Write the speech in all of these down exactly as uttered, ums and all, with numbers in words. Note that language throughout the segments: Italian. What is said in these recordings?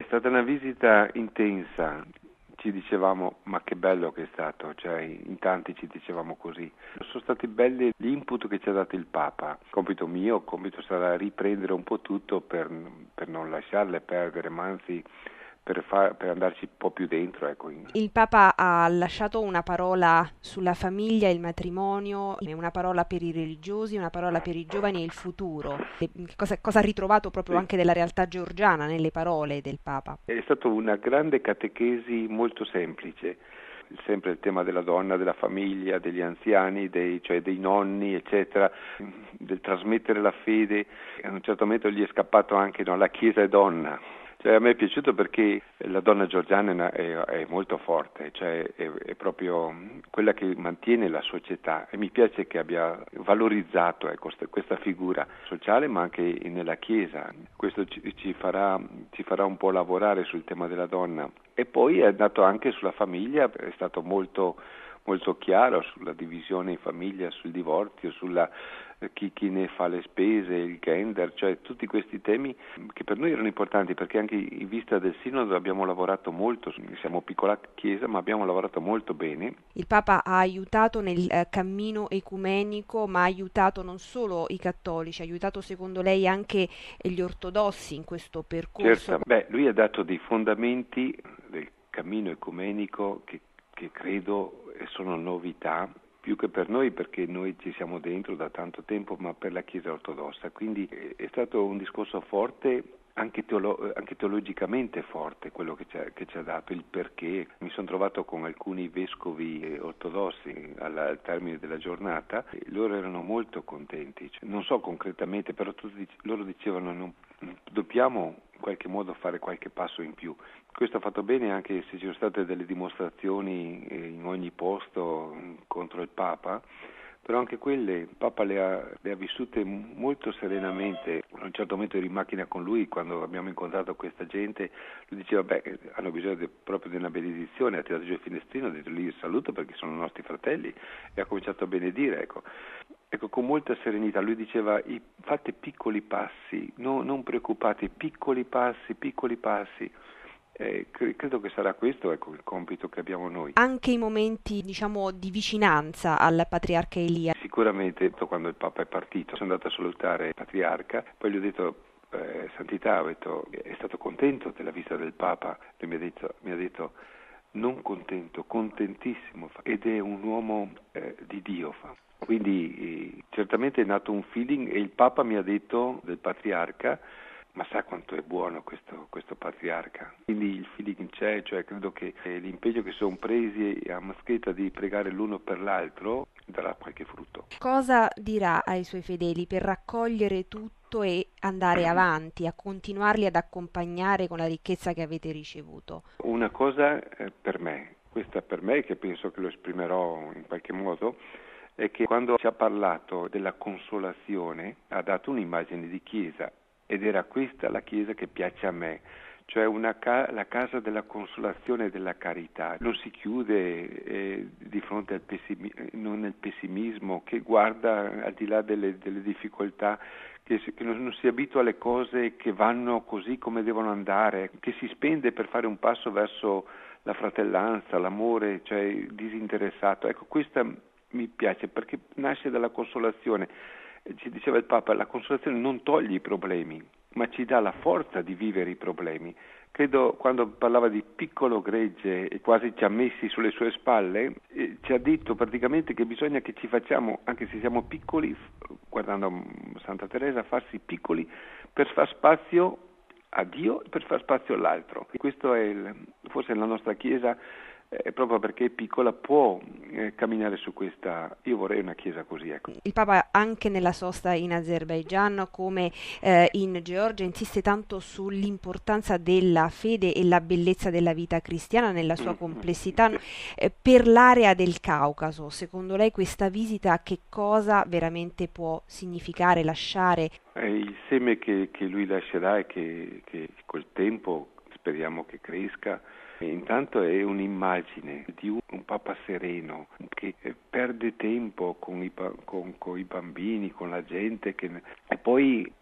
stata una visita intensa. Ci dicevamo, ma che bello che è stato, cioè in tanti ci dicevamo così. Sono stati belli gli input che ci ha dato il Papa. Compito mio, compito sarà riprendere un po' tutto per, per non lasciarle perdere, ma anzi per, far, per andarci un po' più dentro. Ecco. Il Papa ha lasciato una parola sulla famiglia e il matrimonio, una parola per i religiosi, una parola per i giovani e il futuro. E cosa, cosa ha ritrovato proprio Sì. anche della realtà georgiana nelle parole del Papa? È stata una grande catechesi molto semplice. Sempre il tema della donna, della famiglia, degli anziani, dei, cioè dei nonni, eccetera, del trasmettere la fede. A un certo momento gli è scappato anche no, la Chiesa è donna. Cioè, a me è piaciuto perché la donna georgiana è, è molto forte, cioè è, è proprio quella che mantiene la società e mi piace che abbia valorizzato ecco, questa figura sociale ma anche nella Chiesa. Questo ci, ci, farà, ci farà un po' lavorare sul tema della donna. E poi è andato anche sulla famiglia, è stato molto, molto chiaro sulla divisione in famiglia, sul divorzio, sulla chi, chi ne fa le spese, il gender, cioè tutti questi temi che per noi erano importanti perché anche in vista del Sinodo abbiamo lavorato molto, siamo piccola chiesa ma abbiamo lavorato molto bene. Il Papa ha aiutato nel eh, cammino ecumenico, ma ha aiutato non solo i cattolici, ha aiutato secondo lei anche gli ortodossi in questo percorso? Certo, beh, lui ha dato dei fondamenti del cammino ecumenico che, che credo sono novità, più che per noi perché noi ci siamo dentro da tanto tempo, ma per la Chiesa ortodossa. Quindi è stato un discorso forte, anche, teolo- anche teologicamente forte, quello che ci, ha, che ci ha dato, il perché. Mi sono trovato con alcuni vescovi ortodossi al, al termine della giornata e loro erano molto contenti. Cioè, non so concretamente, però tutti loro dicevano non, dobbiamo in qualche modo fare qualche passo in più. Questo ha fatto bene anche se ci sono state delle dimostrazioni in ogni posto contro il Papa, però anche quelle il Papa le ha, le ha vissute molto serenamente. A un certo momento ero in macchina con lui quando abbiamo incontrato questa gente, lui diceva beh hanno bisogno di, proprio di una benedizione, ha tirato giù il finestrino, ha detto lì il saluto perché sono nostri fratelli e ha cominciato a benedire, ecco. Ecco, con molta serenità, lui diceva fate piccoli passi, no, non preoccupate, piccoli passi, piccoli passi. Eh, credo che sarà questo ecco, il compito che abbiamo noi. Anche i momenti, diciamo, di vicinanza al patriarca Elia. Sicuramente quando il Papa è partito sono andato a salutare il patriarca, poi gli ho detto eh, Santità, ho detto, è stato contento della visita del Papa, lui mi ha detto, mi ha detto non contento, contentissimo, ed è un uomo eh, di Dio. Fa. Quindi eh, certamente è nato un feeling e il Papa mi ha detto del patriarca ma sa quanto è buono questo, questo patriarca. Quindi il feeling c'è, cioè credo che l'impegno che sono presi a Mascheta di pregare l'uno per l'altro darà qualche frutto. Cosa dirà ai suoi fedeli per raccogliere tutto e andare avanti, a continuarli ad accompagnare con la ricchezza che avete ricevuto? Una cosa eh, per me, questa per me che penso che lo esprimerò in qualche modo, è che quando ci ha parlato della consolazione ha dato un'immagine di chiesa ed era questa la chiesa che piace a me, cioè una ca- la casa della consolazione e della carità. Non si chiude eh, di fronte al pessimi- non nel pessimismo, che guarda al di là delle, delle difficoltà, che, si, che non, non si abitua alle cose che vanno così come devono andare, che si spende per fare un passo verso la fratellanza, l'amore, cioè disinteressato. Ecco, questa mi piace perché nasce dalla consolazione. Ci diceva il Papa, la consolazione non toglie i problemi, ma ci dà la forza di vivere i problemi. Credo quando parlava di piccolo gregge e quasi ci ha messi sulle sue spalle, eh, ci ha detto praticamente che bisogna che ci facciamo, anche se siamo piccoli, guardando Santa Teresa, farsi piccoli per far spazio a Dio e per far spazio all'altro. E questo è il, forse la nostra Chiesa, eh, proprio perché è piccola, può eh, camminare su questa. Io vorrei una Chiesa così, ecco. Il Papa anche nella sosta in Azerbaigian come eh, in Georgia insiste tanto sull'importanza della fede e la bellezza della vita cristiana nella sua complessità. Eh, per l'area del Caucaso, secondo lei questa visita che cosa veramente può significare, lasciare? Eh, il seme che, che lui lascerà e che, che col tempo speriamo che cresca. E intanto è un'immagine di un, un Papa sereno che eh, perde tempo con i, con, con i bambini, con la gente che, e poi eh,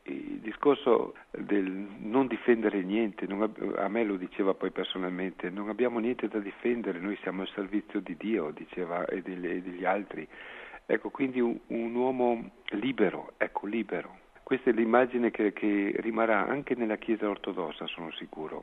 discorso del non difendere niente, non ab- a me lo diceva poi personalmente, non abbiamo niente da difendere, noi siamo al servizio di Dio, diceva, e degli, e degli altri. Ecco, quindi un, un uomo libero, ecco, libero. Questa è l'immagine che, che rimarrà anche nella Chiesa ortodossa, sono sicuro.